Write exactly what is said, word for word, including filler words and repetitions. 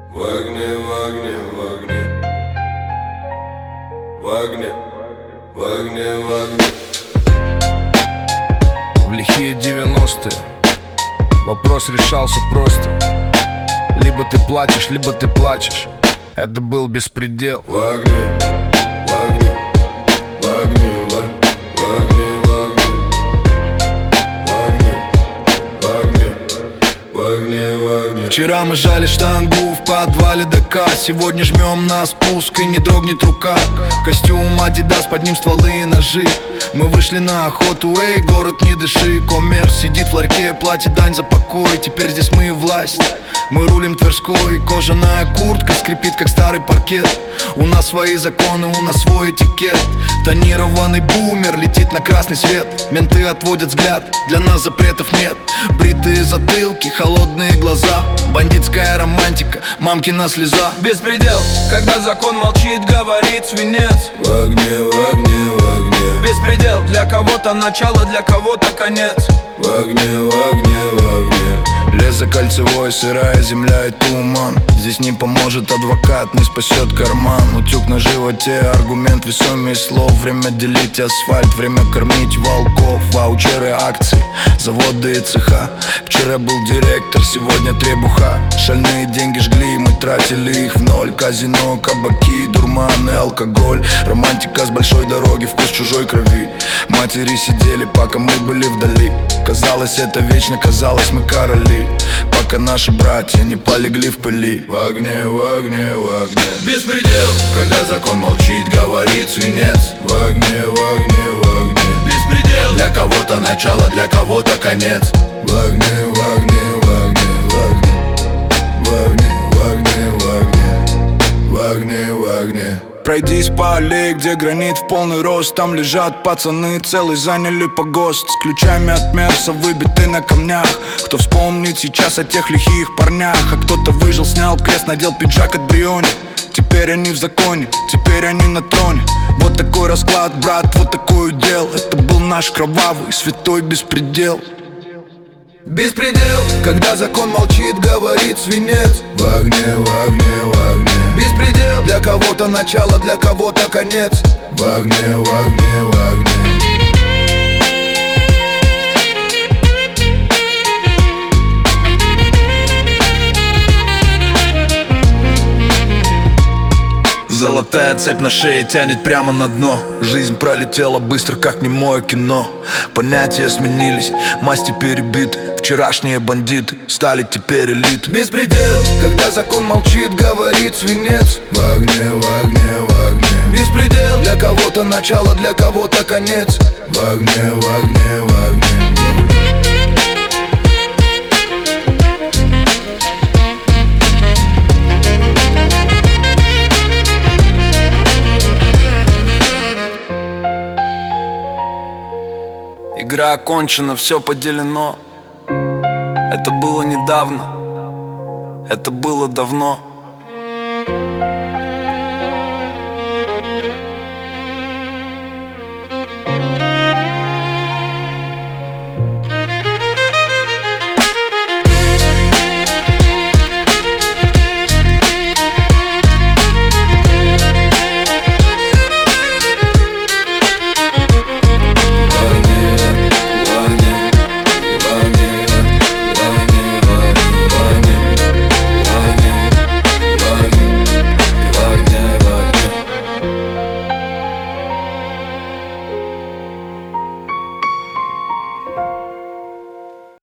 В огне, в огне, в огне, в огне, в огне, в огне. В лихие девяностые вопрос решался просто: либо ты плачешь, либо ты плачешь. Это был беспредел. В огне, в огне, в огне, в огне, в огне, в огне, в огне, в огне, в огне. Вчера мы жали штангу в подвале ДК, сегодня жмем на спуск и не дрогнет рука. Костюм Адидас, под ним стволы и ножи. Мы вышли на охоту, эй, город не дыши. Коммерс сидит в ларьке, платит дань за покой. Теперь здесь мы и власть, мы рулим Тверской. Кожаная куртка скрипит, как старый паркет. У нас свои законы, у нас свой этикет. Тонированный бумер летит на красный свет. Менты отводят взгляд, для нас запретов нет. Бритые затылки, холодные глаза, бандитская романтика, мамкина слеза. Беспредел, когда закон молчит, говорит свинец. В огне, в огне, в огне. Беспредел, для кого-то начало, для кого-то конец. В огне, в огне, в огне. Лесокольцевой, сырая земля и туман. Здесь не поможет адвокат, не спасет карман. Утюг на животе, аргумент весомее слов. Время делить асфальт, время кормить волков. Ваучеры, акции, заводы и цеха. Вчера был директор, сегодня требуха. Шальные деньги жгли, мы тратили их в ноль. Казино, кабаки, дурман и алкоголь. Романтика с большой дороги, вкус чужой крови. Матери сидели, пока мы были вдали. Казалось, это вечно, казалось, мы короли, пока наши братья не полегли в пыли. В огне, в огне, в огне. Беспредел, Когда закон молчит, говорит свинец. В огне, в огне, в огне. беспредел, Для кого-то начало, для кого-то конец. В огне, в огне, в огне, в огне, в огне, в огне, в огне, в огне, в огне. Пройдись по аллее, где гранит в полный рост. Там лежат пацаны, целый заняли погост. С ключами от Мерса, выбиты на камнях. Кто вспомнит сейчас о тех лихих парнях? А кто-то выжил, снял крест, надел пиджак от Бриони. Теперь они в законе, теперь они на троне. Вот такой расклад, брат, вот такой удел. Это был наш кровавый, святой беспредел. беспредел, Когда закон молчит, говорит свинец. В огне, в огне, в огне. беспредел, Для кого-то начало, для кого-то конец. В огне, в огне, в огне. Золотая цепь на шее тянет прямо на дно. Жизнь пролетела быстро, как немое кино. Понятия сменились, масти перебиты. Вчерашние бандиты стали теперь элитой. беспредел, Когда закон молчит, говорит свинец. В огне, в огне, в огне. беспредел, Для кого-то начало, для кого-то конец. В огне, в огне, в огне. Игра окончена, все поделено. Это было недавно, это было давно.